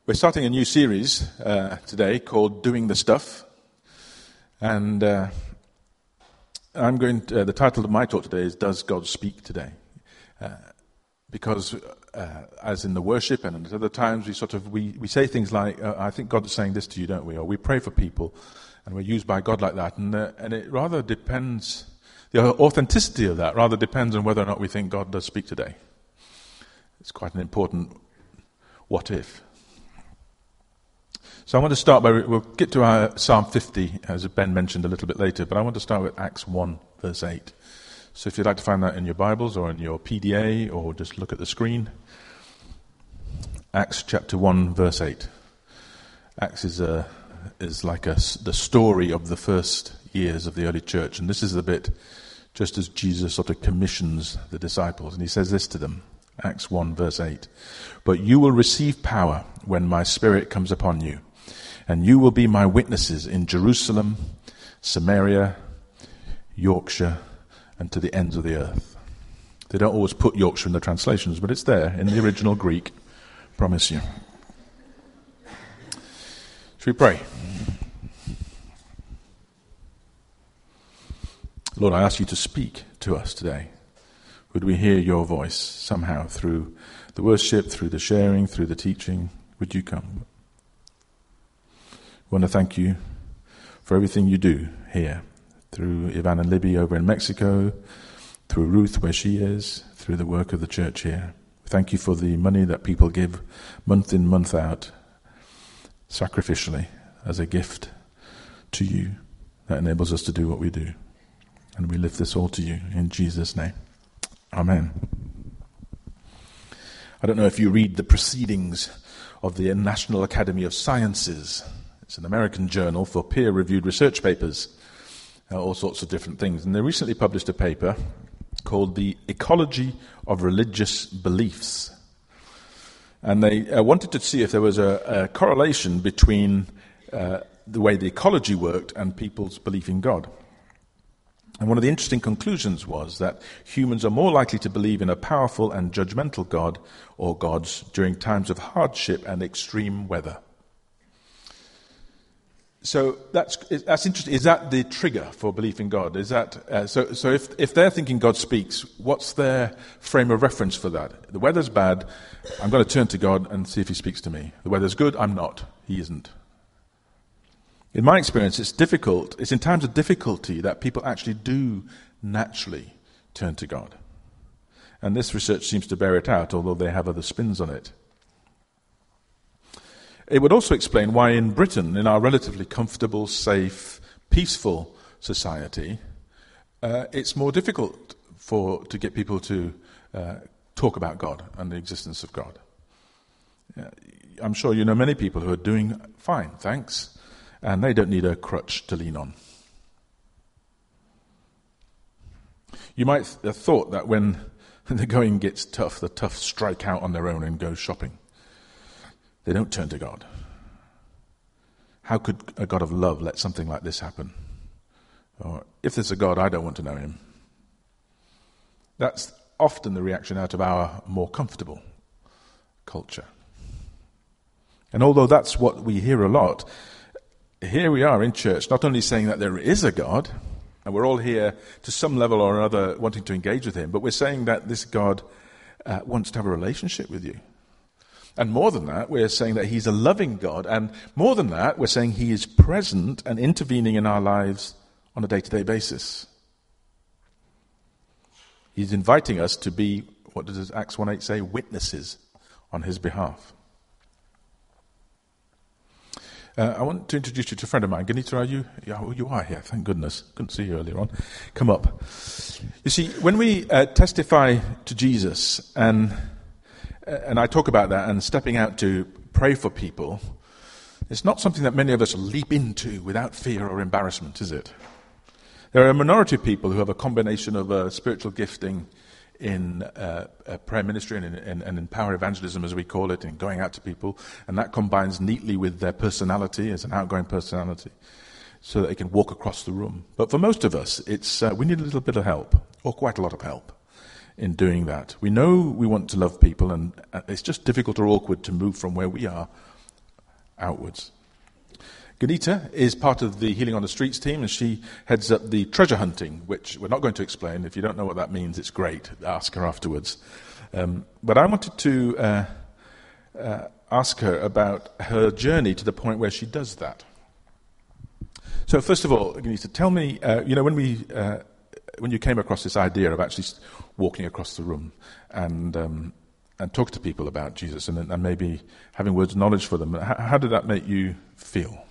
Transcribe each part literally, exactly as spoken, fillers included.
We're starting a new series uh, today called Doing the Stuff. And uh, I'm going to, uh, the title of my talk today is Does God Speak Today? Uh, because uh, as in the worship and at other times, we sort of, we, we say things like, uh, I think God is saying this to you, don't we? Or we pray for people and we're used by God like that. And, uh, and it rather depends, the authenticity of that rather depends on whether or not we think God does speak today. It's quite an important what if. So I want to start by, we'll get to our Psalm fifty, as Ben mentioned a little bit later, but I want to start with Acts one, verse eight. So if you'd like to find that in your Bibles or in your P D A or just look at the screen, Acts chapter one, verse eight. Acts is a, is like a, the story of the first years of the early church, and this is the bit just as Jesus sort of commissions the disciples, and he says this to them, Acts one, verse eight. But you will receive power when my Spirit comes upon you. And you will be my witnesses in Jerusalem, Samaria, Yorkshire, and to the ends of the earth. They don't always put Yorkshire in the translations, but it's there in the original Greek. Promise you. Should we pray? Lord, I ask you to speak to us today. Would we hear your voice somehow through the worship, through the sharing, through the teaching? Would you come? I want to thank you for everything you do here, through Ivan and Libby over in Mexico, through Ruth where she is, through the work of the church here. Thank you for the money that people give month in, month out, sacrificially, as a gift to you that enables us to do what we do. And we lift this all to you in Jesus' name. Amen. I don't know if you read the proceedings of the National Academy of Sciences. It's an American journal for peer-reviewed research papers, uh, all sorts of different things. And they recently published a paper called The Ecology of Religious Beliefs. And they uh, wanted to see if there was a, a correlation between uh, the way the ecology worked and people's belief in God. And one of the interesting conclusions was that humans are more likely to believe in a powerful and judgmental God or gods during times of hardship and extreme weather. So that's that's interesting. Is that the trigger for belief in God? Is that uh, so? So if if they're thinking God speaks, what's their frame of reference for that? The weather's bad. I'm going to turn to God and see if He speaks to me. The weather's good. I'm not. He isn't. In my experience, it's difficult. It's in times of difficulty that people actually do naturally turn to God. And this research seems to bear it out, although they have other spins on it. It would also explain why in Britain, in our relatively comfortable, safe, peaceful society, uh, it's more difficult for to get people to uh, talk about God and the existence of God. Uh, I'm sure you know many people who are doing fine, thanks, and they don't need a crutch to lean on. You might have thought that when the going gets tough, the tough strike out on their own and go shopping. They don't turn to God. How could a God of love let something like this happen? Or, if there's a God, I don't want to know him. That's often the reaction out of our more comfortable culture. And although that's what we hear a lot, here we are in church, not only saying that there is a God, and we're all here to some level or another wanting to engage with him, but we're saying that this God uh, wants to have a relationship with you. And more than that, we're saying that he's a loving God. And more than that, we're saying he is present and intervening in our lives on a day-to-day basis. He's inviting us to be, what does Acts one eight say, witnesses on his behalf. Uh, I want to introduce you to a friend of mine. Ganita, are you? Yeah, you are here, thank goodness. Couldn't see you earlier on. Come up. You see, when we uh, testify to Jesus and... And I talk about that and stepping out to pray for people, it's not something that many of us leap into without fear or embarrassment, is it? There are a minority of people who have a combination of uh, spiritual gifting in uh, uh, prayer ministry and in, in, and in power evangelism, as we call it, in going out to people, and that combines neatly with their personality as an outgoing personality, so that they can walk across the room. But for most of us, it's uh, we need a little bit of help, or quite a lot of help, in doing that. We know we want to love people, and it's just difficult or awkward to move from where we are outwards. Ganita is part of the Healing on the Streets team, and she heads up the treasure hunting, which we're not going to explain. If you don't know what that means, it's great. Ask her afterwards. Um, but I wanted to uh, uh, ask her about her journey to the point where she does that. So first of all, Ganita, tell me, uh, you know, when we uh, when you came across this idea of actually walking across the room and um, and talk to people about Jesus and, and maybe having words of knowledge for them, how, how did that make you feel?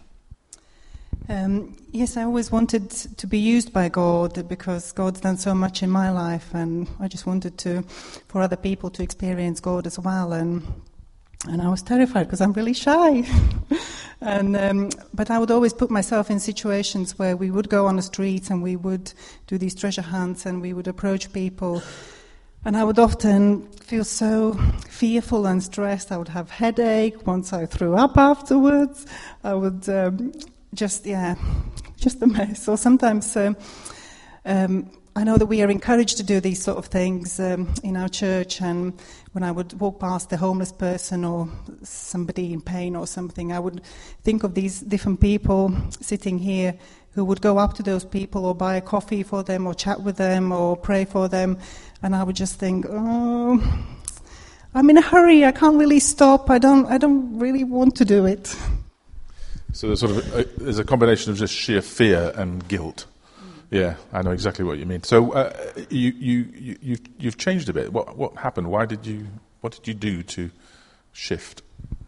Um, yes, I always wanted to be used by God because God's done so much in my life, and I just wanted to, for other people to experience God as well. And and I was terrified because I'm really shy. and um, but I would always put myself in situations where we would go on the streets and we would do these treasure hunts and we would approach people. And I would often feel so fearful and stressed. I would have headache once I threw up afterwards. I would. Um, Just, yeah, just a mess. Or sometimes um, um, I know that we are encouraged to do these sort of things um, in our church, and when I would walk past a homeless person or somebody in pain or something, I would think of these different people sitting here who would go up to those people or buy a coffee for them or chat with them or pray for them, and I would just think, oh, I'm in a hurry, I can't really stop, I don't, I don't really want to do it. So there's sort of a, there's a combination of just sheer fear and guilt. Mm. Yeah, I know exactly what you mean. So uh, you you you you've, you've changed a bit. What what happened? Why did you? What did you do to shift?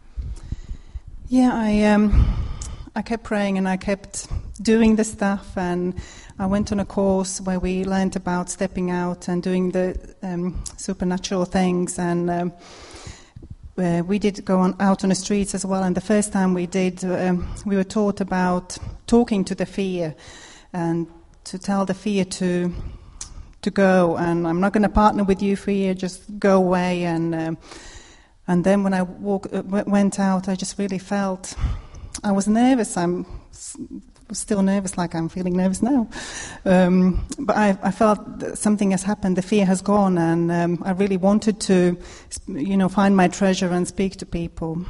Yeah, I um, I kept praying and I kept doing the stuff, and I went on a course where we learned about stepping out and doing the um, supernatural things, and. Um, Uh, we did go on out on the streets as well, and the first time we did, um, we were taught about talking to the fear and to tell the fear to to go. And I'm not going to partner with you, fear. Just go away. And um, and then when I walk, uh, w- went out, I just really felt I was nervous. I'm still nervous, like I'm feeling nervous now. Um, but I, I felt that something has happened. The fear has gone, and um, I really wanted to, you know, find my treasure and speak to people.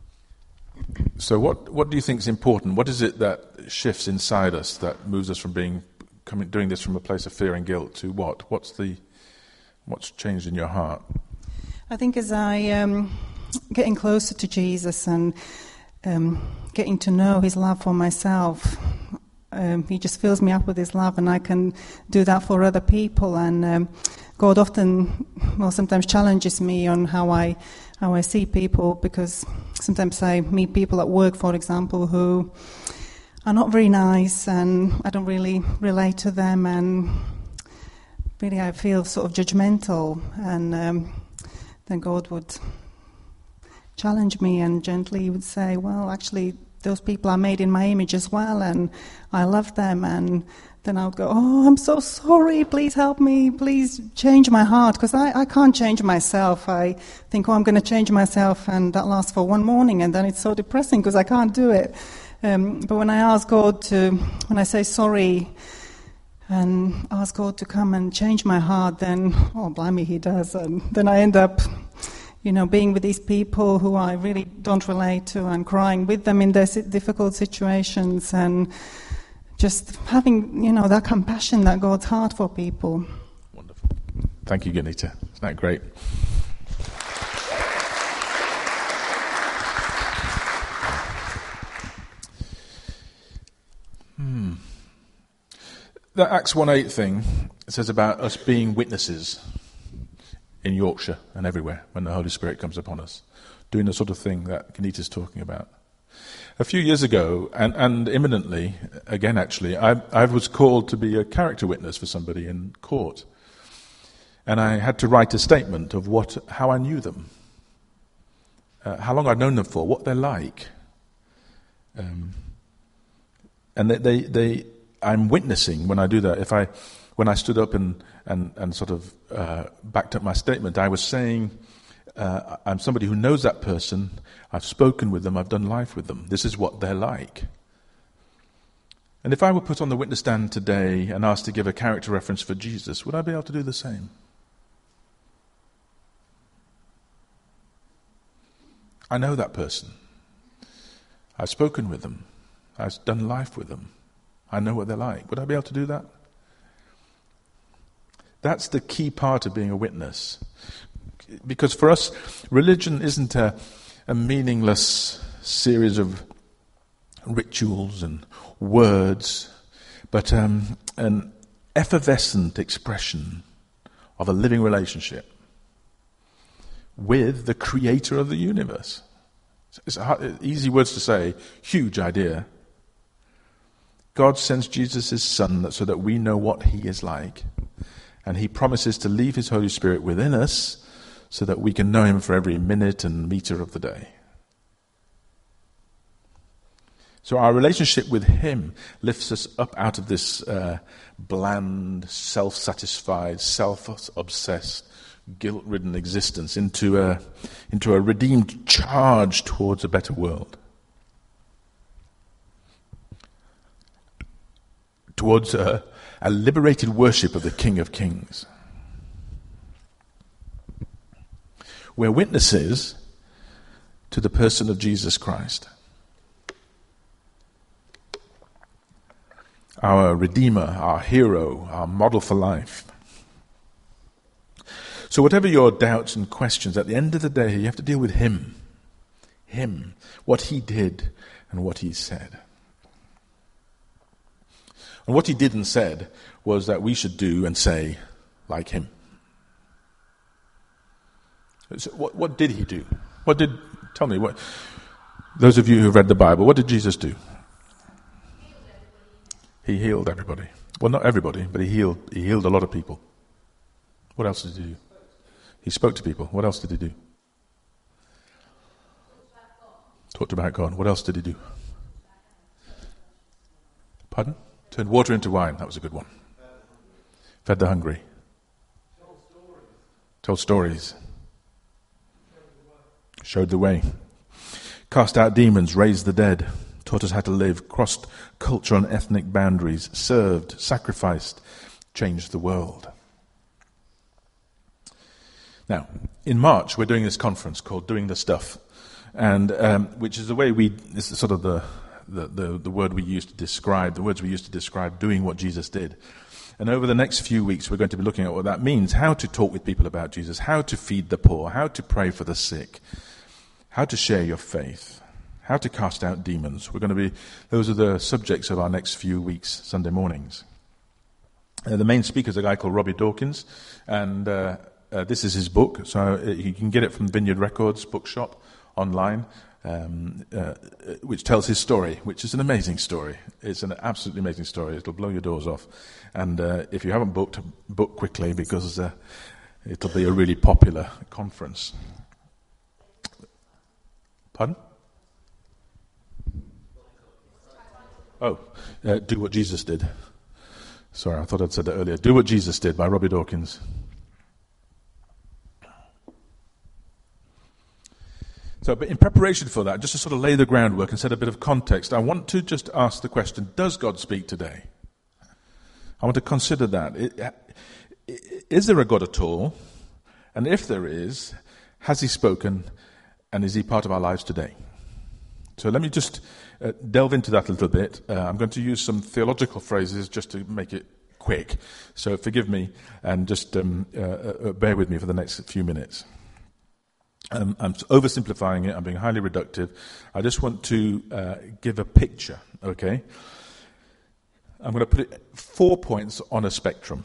So, what what do you think is important? What is it that shifts inside us that moves us from being coming doing this from a place of fear and guilt to what? What's the what's changed in your heart? I think as I um, getting closer to Jesus and. Um, getting to know his love for myself. Um, he just fills me up with his love, and I can do that for other people. And um, God often, well, sometimes challenges me on how I how I see people, because sometimes I meet people at work, for example, who are not very nice, and I don't really relate to them, and really I feel sort of judgmental. And um, then God would challenge me and gently would say, well, actually, those people are made in my image as well, and I love them. And then I would go, oh, I'm so sorry, please help me, please change my heart, because I, I can't change myself. I think, oh, I'm going to change myself, and that lasts for one morning, and then it's so depressing because I can't do it. Um, but when I ask God to, when I say sorry and ask God to come and change my heart, then, oh, blimey, he does. And then I end up... you know, being with these people who I really don't relate to, and crying with them in their difficult situations, and just having, you know, that compassion, that God's heart for people. Wonderful. Thank you, Ganita. Isn't that great? Hmm. That Acts one eight thing, it says about us being witnesses in Yorkshire and everywhere when the Holy Spirit comes upon us, doing the sort of thing that Ganita's talking about. A few years ago, and, and imminently, again actually, I, I was called to be a character witness for somebody in court. And I had to write a statement of what, how I knew them, uh, how long I'd known them for, what they're like. Um, and they, they, they, I'm witnessing when I do that. If I... When I stood up and, and, and sort of uh, backed up my statement, I was saying, uh, I'm somebody who knows that person, I've spoken with them, I've done life with them, this is what they're like. And if I were put on the witness stand today and asked to give a character reference for Jesus, would I be able to do the same? I know that person. I've spoken with them. I've done life with them. I know what they're like. Would I be able to do that? That's the key part of being a witness. Because for us, religion isn't a, a meaningless series of rituals and words, but um, an effervescent expression of a living relationship with the creator of the universe. It's hard, easy words to say, huge idea. God sends Jesus his Son so that we know what he is like, and he promises to leave his Holy Spirit within us so that we can know him for every minute and meter of the day. So our relationship with him lifts us up out of this uh, bland, self-satisfied, self-obsessed, guilt-ridden existence into a, into a redeemed charge towards a better world. Towards a, a liberated worship of the King of Kings. We're witnesses to the person of Jesus Christ. Our Redeemer, our hero, our model for life. So whatever your doubts and questions, at the end of the day, you have to deal with him. Him, what he did and what he said. And what he did and said was that we should do and say like him. So what, what did he do? What did, tell me, what? Those of you who've read the Bible, what did Jesus do? He healed everybody. Well, not everybody, but he healed he healed a lot of people. What else did he do? He spoke to people. What else did he do? Talked about God. What else did he do? Pardon? Turned water into wine. That was a good one. Fed the hungry. Told stories. Showed the way. Cast out demons. Raised the dead. Taught us how to live, crossed cultural and ethnic boundaries, served, sacrificed, changed the world. Now, in March, we're doing this conference called Doing the Stuff, and um, which is the way we, this is sort of the, the, the, the word we use to describe, the words we use to describe doing what Jesus did. And over the next few weeks, we're going to be looking at what that means, how to talk with people about Jesus, how to feed the poor, how to pray for the sick, how to share your faith. How to cast out demons. We're going to be, those are the subjects of our next few weeks, Sunday mornings. Uh, the main speaker is a guy called Robbie Dawkins, and uh, uh, this is his book. So uh, you can get it from Vineyard Records bookshop online, um, uh, which tells his story, which is an amazing story. It's an absolutely amazing story. It'll blow your doors off. And uh, if you haven't booked, book quickly because uh, it'll be a really popular conference. Pardon? Oh, uh, Do What Jesus Did. Sorry, I thought I'd said that earlier. Do What Jesus Did by Robbie Dawkins. So, but in preparation for that, just to sort of lay the groundwork and set a bit of context, I want to just ask the question, does God speak today? I want to consider that. Is there a God at all? And if there is, has he spoken, and is he part of our lives today? So let me just uh, delve into that a little bit. Uh, I'm going to use some theological phrases just to make it quick. So forgive me and just um, uh, uh, bear with me for the next few minutes. Um, I'm oversimplifying it. I'm being highly reductive. I just want to uh, give a picture, okay? I'm going to put it four points on a spectrum.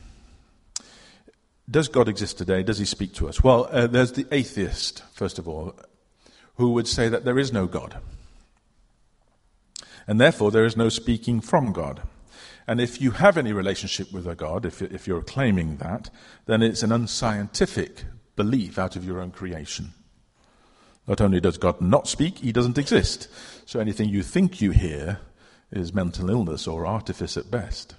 Does God exist today? Does he speak to us? Well, uh, there's the atheist, first of all, who would say that there is no God. And therefore there is no speaking from God. And if you have any relationship with a God, if, if you're claiming that, then it's an unscientific belief out of your own creation. Not only does God not speak, he doesn't exist. So anything you think you hear is mental illness or artifice at best.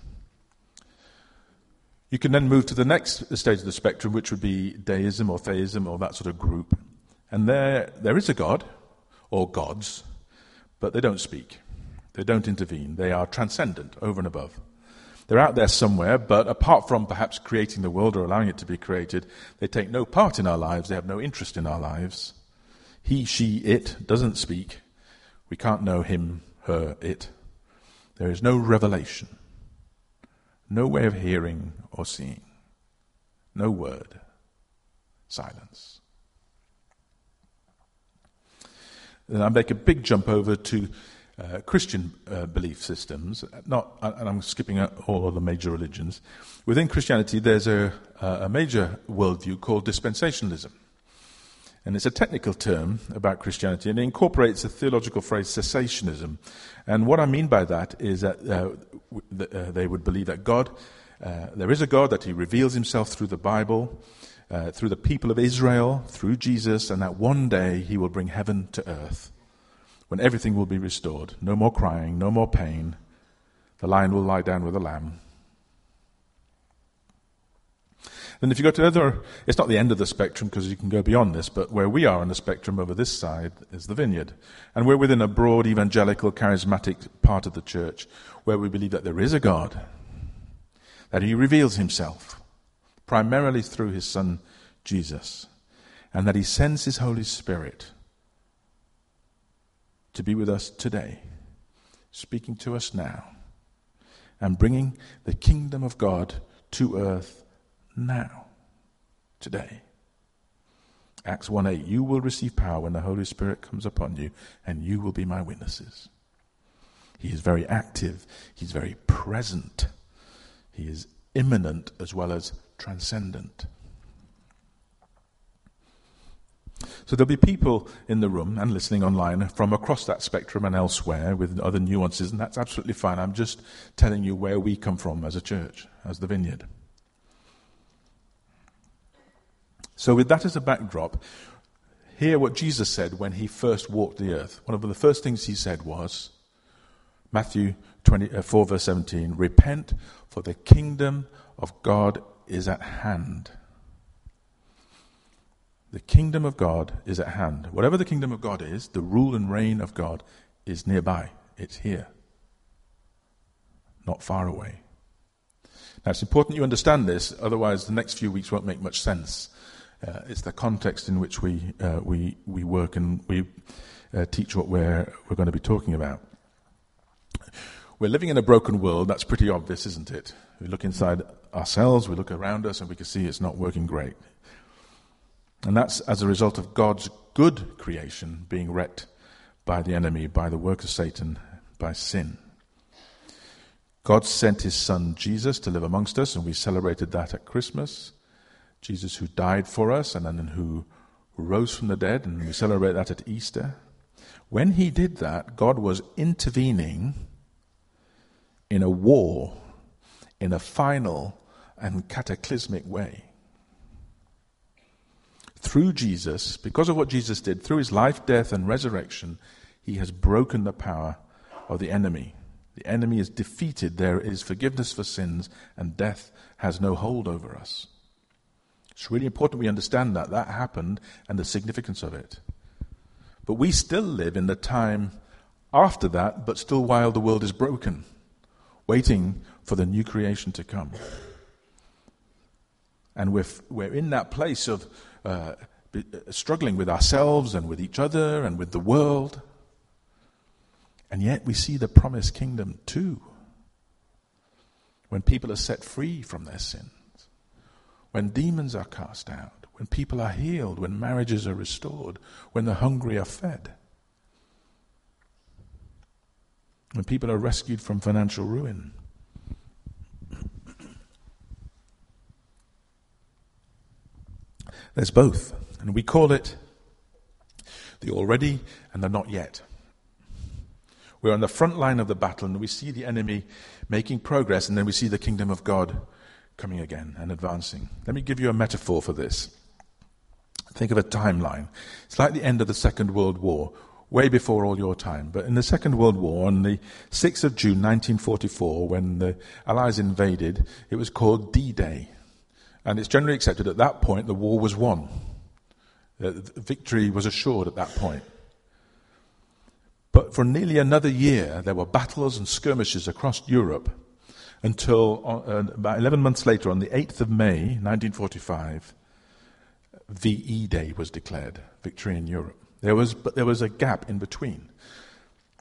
You can then move to the next stage of the spectrum, which would be deism or theism or that sort of group. And there, there is a God, or gods, but they don't speak. They don't intervene. They are transcendent, over and above. They're out there somewhere, but apart from perhaps creating the world or allowing it to be created, they take no part in our lives. They have no interest in our lives. He, she, it doesn't speak. We can't know him, her, it. There is no revelation, no way of hearing or seeing, no word, silence. Then I make a big jump over to uh, Christian uh, belief systems. Not, and I'm skipping out all of the major religions. Within Christianity, there's a, a major worldview called dispensationalism. And it's a technical term about Christianity, and it incorporates the theological phrase cessationism. And what I mean by that is that uh, w- uh, they would believe that God, uh, there is a God, that he reveals himself through the Bible, uh, through the people of Israel, through Jesus, and that one day he will bring heaven to earth, when everything will be restored. No more crying, no more pain. The lion will lie down with the lamb. And if you go to the other, it's not the end of the spectrum because you can go beyond this, but where we are on the spectrum over this side is the Vineyard. And we're within a broad evangelical, charismatic part of the church where we believe that there is a God, that he reveals himself primarily through his Son Jesus, and that he sends his Holy Spirit to be with us today, speaking to us now, and bringing the kingdom of God to earth now, today. Acts one eight, you will receive power when the Holy Spirit comes upon you, and you will be my witnesses. He is very active. He's very present. He is immanent as well as transcendent. So there'll be people in the room and listening online from across that spectrum and elsewhere with other nuances, and that's absolutely fine. I'm just telling you where we come from as a church, as the Vineyard. So with that as a backdrop, hear what Jesus said when he first walked the earth. One of the first things he said was, Matthew twenty-four, verse seventeen, repent, for the kingdom of God is at hand. The kingdom of God is at hand. Whatever the kingdom of God is, the rule and reign of God is nearby. It's here. Not far away. Now it's important you understand this, otherwise the next few weeks won't make much sense. Uh, it's the context in which we uh, we we work and we uh, teach what we're we're going to be talking about. We're living in a broken world. That's pretty obvious, isn't it? We look inside ourselves, we look around us, and we can see it's not working great. And that's as a result of God's good creation being wrecked by the enemy, by the work of Satan, by sin. God sent his son Jesus to live amongst us, and we celebrated that at Christmas. Jesus who died for us and then who rose from the dead, and we celebrate that at Easter. When he did that, God was intervening in a war, in a final and cataclysmic way. Through Jesus, because of what Jesus did, through his life, death, and resurrection, he has broken the power of the enemy. The enemy is defeated. There is forgiveness for sins, and death has no hold over us. It's really important we understand that. That happened and the significance of it. But we still live in the time after that, but still while the world is broken, waiting for the new creation to come. And we're, we're in that place of uh, struggling with ourselves and with each other and with the world. And yet we see the promised kingdom too, when people are set free from their sin. When demons are cast out, when people are healed, when marriages are restored, when the hungry are fed, when people are rescued from financial ruin. There's both, and we call it the already and the not yet. We're on the front line of the battle, and we see the enemy making progress, and then we see the kingdom of God coming again and advancing. Let me give you a metaphor for this. Think of a timeline. It's like the end of the Second World War, way before all your time. But in the Second World War, on the sixth of June nineteen forty-four, when the Allies invaded, it was called D-Day. And it's generally accepted at that point the war was won. Uh, victory was assured at that point. But for nearly another year, there were battles and skirmishes across Europe, until uh, about eleven months later, on the eighth of May, nineteen forty-five, V E Day was declared, victory in Europe. There was, but there was a gap in between.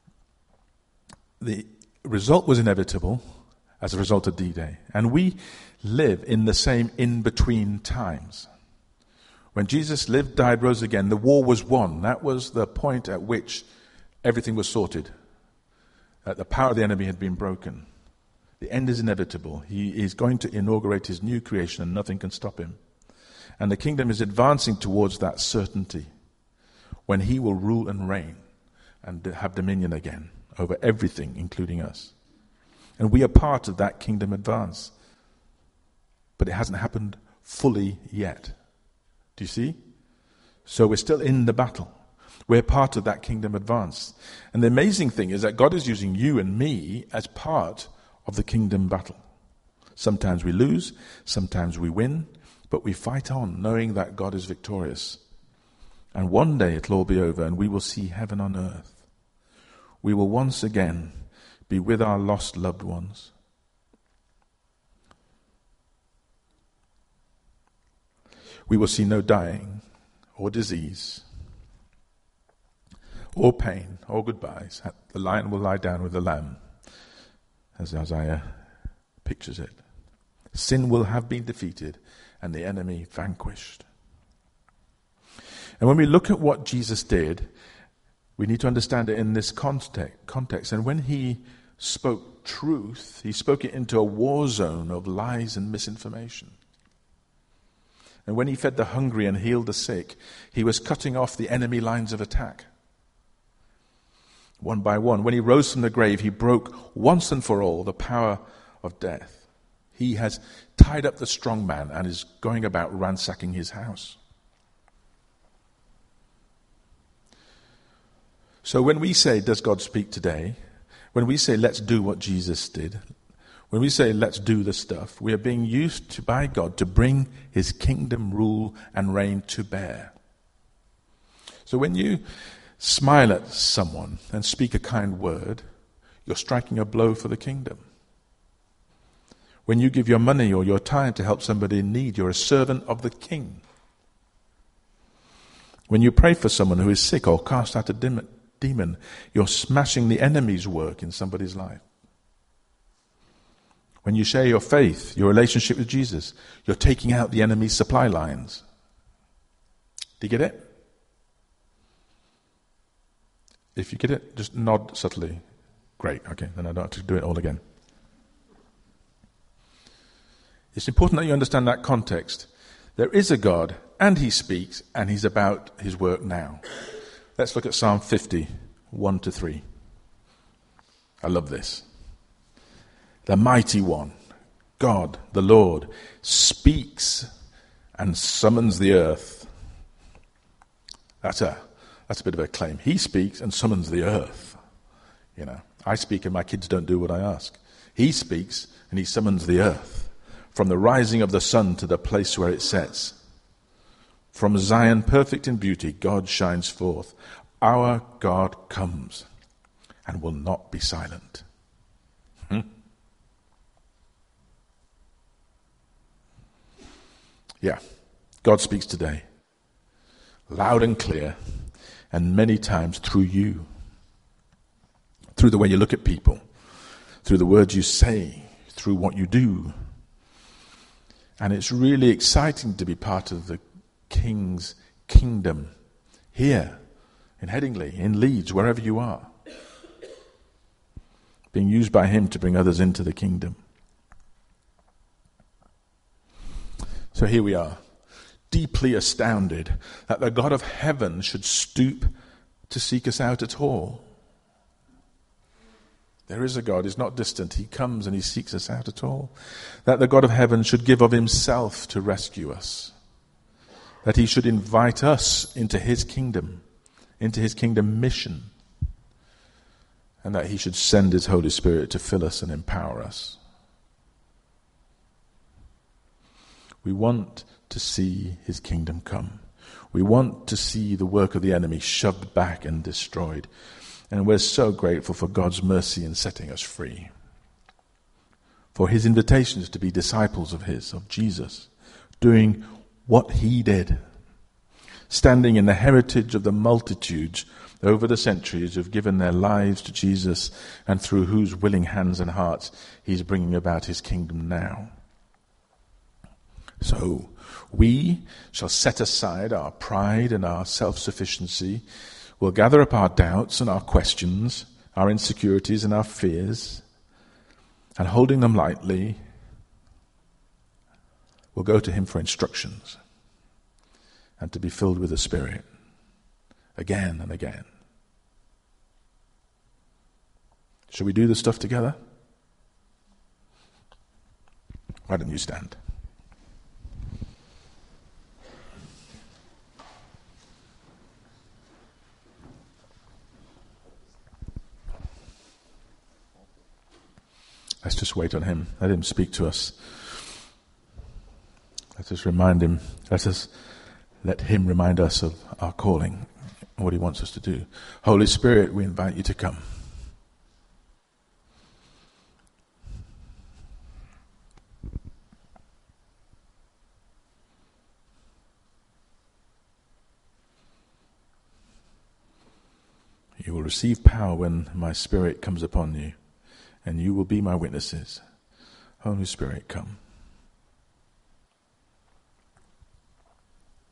the result was inevitable as a result of D-Day. And we live in the same in-between times. When Jesus lived, died, rose again, the war was won. That was the point at which everything was sorted. That the power of the enemy had been broken. The end is inevitable. He is going to inaugurate his new creation and nothing can stop him. And the kingdom is advancing towards that certainty when he will rule and reign and have dominion again over everything, including us. And we are part of that kingdom advance. But it hasn't happened fully yet. Do you see? So we're still in the battle. We're part of that kingdom advance. And the amazing thing is that God is using you and me as part of the kingdom battle. Sometimes we lose, sometimes we win, but we fight on knowing that God is victorious. And one day it'll all be over and we will see heaven on earth. We will once again be with our lost loved ones. We will see no dying or disease or pain or goodbyes. The lion will lie down with the lamb, as Isaiah pictures it. Sin will have been defeated and the enemy vanquished. And when we look at what Jesus did, we need to understand it in this context. And when he spoke truth, he spoke it into a war zone of lies and misinformation. And when he fed the hungry and healed the sick, he was cutting off the enemy lines of attack. One by one. When he rose from the grave, he broke once and for all the power of death. He has tied up the strong man and is going about ransacking his house. So when we say, does God speak today? When we say, let's do what Jesus did, when we say, let's do the stuff, we are being used to, by God to bring his kingdom rule and reign to bear. So when you smile at someone and speak a kind word, you're striking a blow for the kingdom. When you give your money or your time to help somebody in need, you're a servant of the king. When you pray for someone who is sick or cast out a demon, you're smashing the enemy's work in somebody's life. When you share your faith, your relationship with Jesus, you're taking out the enemy's supply lines. Do you get it? If you get it, just nod subtly. Great, okay, then I don't have to do it all again. It's important that you understand that context. There is a God, and he speaks, and he's about his work now. Let's look at Psalm fifty, one to three. I love this. The mighty one, God, the Lord, speaks and summons the earth. That's a that's a bit of a claim. He speaks and summons the earth. You know, I speak and my kids don't do what I ask. He speaks and he summons the earth. From the rising of the sun to the place where it sets. From Zion, perfect in beauty, God shines forth. Our God comes and will not be silent. Hmm? Yeah, God speaks today, loud and clear, and many times through you, through the way you look at people, through the words you say, through what you do. And it's really exciting to be part of the King's kingdom here in Headingley, in Leeds, wherever you are, being used by him to bring others into the kingdom. So here we are, deeply astounded that the God of heaven should stoop to seek us out at all. There is a God, he's not distant, he comes and he seeks us out at all. That the God of heaven should give of himself to rescue us. That he should invite us into his kingdom, into his kingdom mission. And that he should send his Holy Spirit to fill us and empower us. We want to see his kingdom come. We want to see the work of the enemy shoved back and destroyed. And we're so grateful for God's mercy in setting us free. For his invitations to be disciples of his, of Jesus, doing what he did. Standing in the heritage of the multitudes over the centuries who've given their lives to Jesus and through whose willing hands and hearts he's bringing about his kingdom now. So, we shall set aside our pride and our self-sufficiency. We'll gather up our doubts and our questions, our insecurities and our fears, and holding them lightly, we'll go to him for instructions and to be filled with the Spirit again and again. Shall we do this stuff together? Why don't you stand? Let's just wait on him. Let him speak to us. Let us remind him. Let us let him remind us of our calling and what he wants us to do. Holy Spirit, we invite you to come. You will receive power when my Spirit comes upon you, and you will be my witnesses. Holy Spirit, come.